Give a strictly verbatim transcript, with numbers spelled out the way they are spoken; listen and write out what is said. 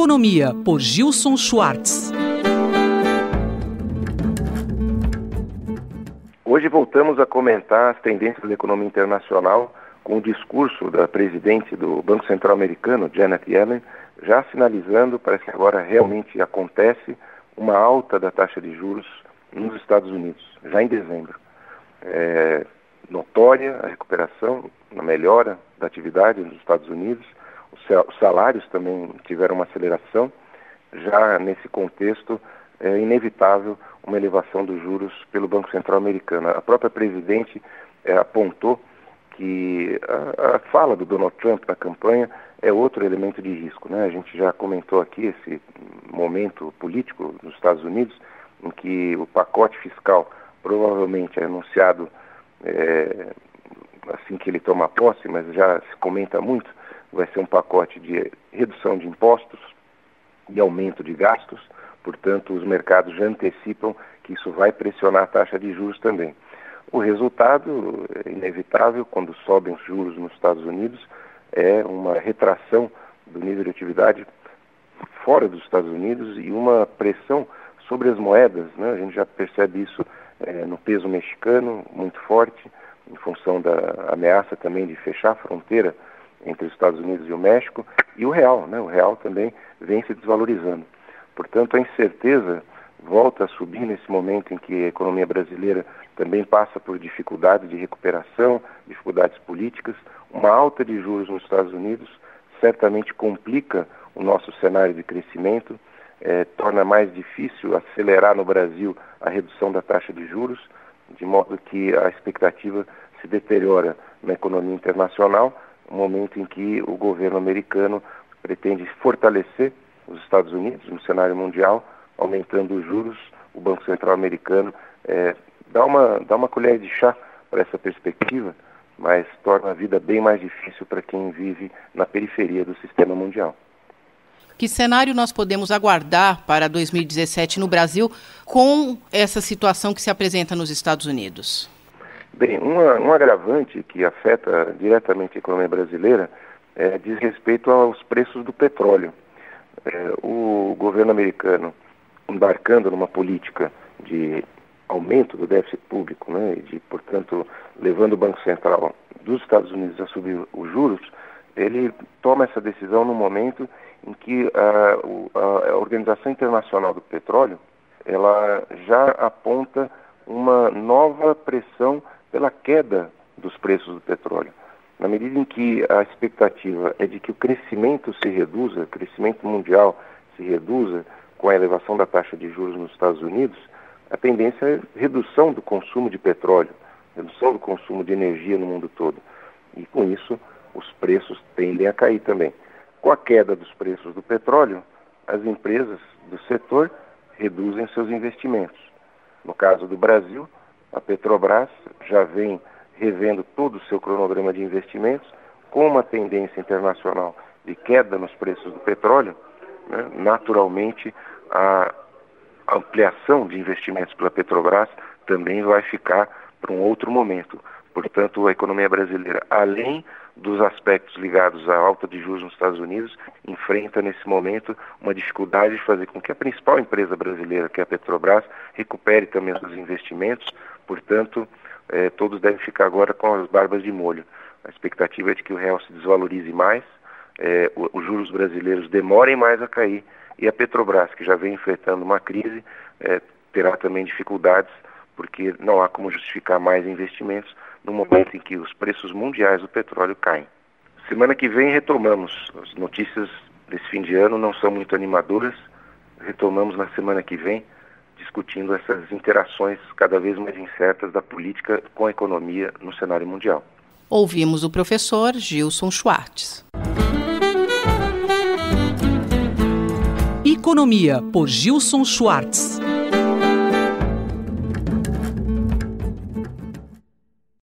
Economia, por Gilson Schwartz. Hoje voltamos a comentar as tendências da economia internacional com o discurso da presidente do Banco Central americano, Janet Yellen, já sinalizando, parece que agora realmente acontece, uma alta da taxa de juros nos Estados Unidos, já em dezembro. É notória a recuperação, a melhora da atividade nos Estados Unidos, os salários também tiveram uma aceleração. Já nesse contexto, é inevitável uma elevação dos juros pelo Banco Central americano. A própria presidente é, apontou que a, a fala do Donald Trump na campanha é outro elemento de risco, né? A gente já comentou aqui esse momento político nos Estados Unidos, em que o pacote fiscal provavelmente é anunciado é, assim que ele toma posse, mas já se comenta muito, vai ser um pacote de redução de impostos e aumento de gastos. Portanto, os mercados já antecipam que isso vai pressionar a taxa de juros também. O resultado é inevitável quando sobem os juros nos Estados Unidos, é uma retração do nível de atividade fora dos Estados Unidos e uma pressão sobre as moedas, né? A gente já percebe isso é, no peso mexicano, muito forte, em função da ameaça também de fechar a fronteira entre os Estados Unidos e o México, e o real, né? O real também vem se desvalorizando. Portanto, a incerteza volta a subir nesse momento em que a economia brasileira também passa por dificuldades de recuperação, dificuldades políticas. Uma alta de juros nos Estados Unidos certamente complica o nosso cenário de crescimento, eh, torna mais difícil acelerar no Brasil a redução da taxa de juros, de modo que a expectativa se deteriora na economia internacional, no momento em que o governo americano pretende fortalecer os Estados Unidos no cenário mundial, aumentando os juros. O Banco Central americano é, dá, uma, dá uma colher de chá para essa perspectiva, mas torna a vida bem mais difícil para quem vive na periferia do sistema mundial. Que cenário nós podemos aguardar para dois mil e dezessete no Brasil com essa situação que se apresenta nos Estados Unidos? Bem, uma, um agravante que afeta diretamente a economia brasileira é, diz respeito aos preços do petróleo. É, o governo americano, embarcando numa política de aumento do déficit público, né, e de, portanto, levando o Banco Central dos Estados Unidos a subir os juros, ele toma essa decisão no momento em que a, a, a Organização Internacional do Petróleo ela já aponta uma nova pressão pela queda dos preços do petróleo. Na medida em que a expectativa é de que o crescimento se reduza, o crescimento mundial se reduza com a elevação da taxa de juros nos Estados Unidos, a tendência é redução do consumo de petróleo, redução do consumo de energia no mundo todo. E com isso, os preços tendem a cair também. Com a queda dos preços do petróleo, as empresas do setor reduzem seus investimentos. No caso do Brasil, a Petrobras já vem revendo todo o seu cronograma de investimentos, com uma tendência internacional de queda nos preços do petróleo, né? Naturalmente, a ampliação de investimentos pela Petrobras também vai ficar para um outro momento. Portanto, a economia brasileira, além dos aspectos ligados à alta de juros nos Estados Unidos, enfrenta nesse momento uma dificuldade de fazer com que a principal empresa brasileira, que é a Petrobras, recupere também os seus investimentos. Portanto, eh, todos devem ficar agora com as barbas de molho. A expectativa é de que o real se desvalorize mais, eh, os juros brasileiros demorem mais a cair e a Petrobras, que já vem enfrentando uma crise, eh, terá também dificuldades, porque não há como justificar mais investimentos no momento em que os preços mundiais do petróleo caem. Semana que vem retomamos. As notícias desse fim de ano não são muito animadoras. Retomamos na semana que vem, discutindo essas interações cada vez mais incertas da política com a economia no cenário mundial. Ouvimos o professor Gilson Schwartz. Economia, por Gilson Schwartz.